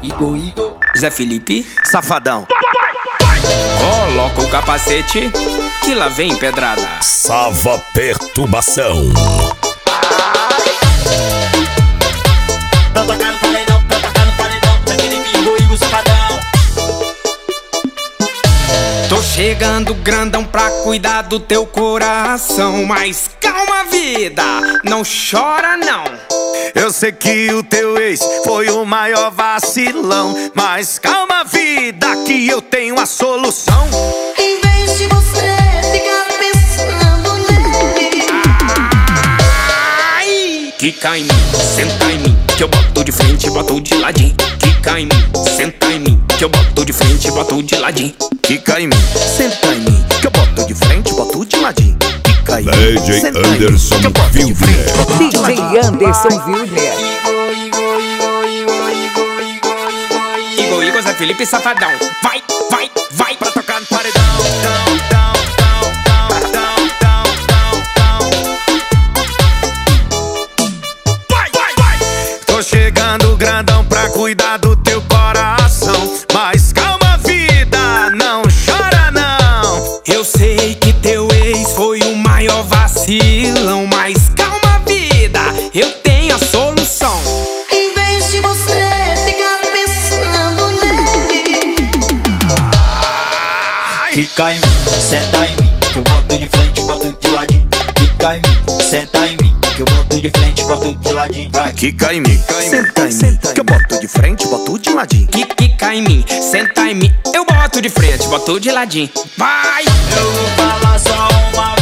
Igor, Zé Felipe, Safadão. coloca o capacete que lá vem pedrada. Sava Perturbação. Tá tocando paredão, Zé Felipe, Igor, Safadão. Tô chegando grandão pra cuidar do teu coração. Mas calma, vida, não chora não. Eu sei que o teu ex foi o maior vacilão, mas calma, vida, que eu tenho a solução. Em vez de você ficar pensando nele, Ai! Quica em mim, senta em mim, que eu boto de frente e boto de ladinho. Quica em mim, senta em mim, que eu boto de frente e boto de ladinho. Quica em mim, senta em mim, que eu boto de frente, boto de ladinho. Quica em mim, DJ senta em mim, Anderson que eu boto de frente, Wilder. boto de ladinho. DJ Anderson Wilder. Igor, Zé Felipe, Safadão. Vai, vai, vai pra tocar no paredão. Vai, vai, vai. Tô chegando grandão pra cuidar do teu coração, mas calma, vida, não chora não. Eu sei que teu ex foi o maior vacilão, mas calma, vida, eu tenho a solução. em vez de você ficar pensando nele, Quica em mim, senta em mim, que eu boto de frente, boto de ladinho. Quica em mim, senta em mim, que eu boto de frente, boto de ladinho. Vai. Quica em mim, senta em mim, que eu boto de frente, boto de ladinho. Quica em mim, senta em mim, eu boto de frente, boto de ladinho. Vai! Eu vou falar só uma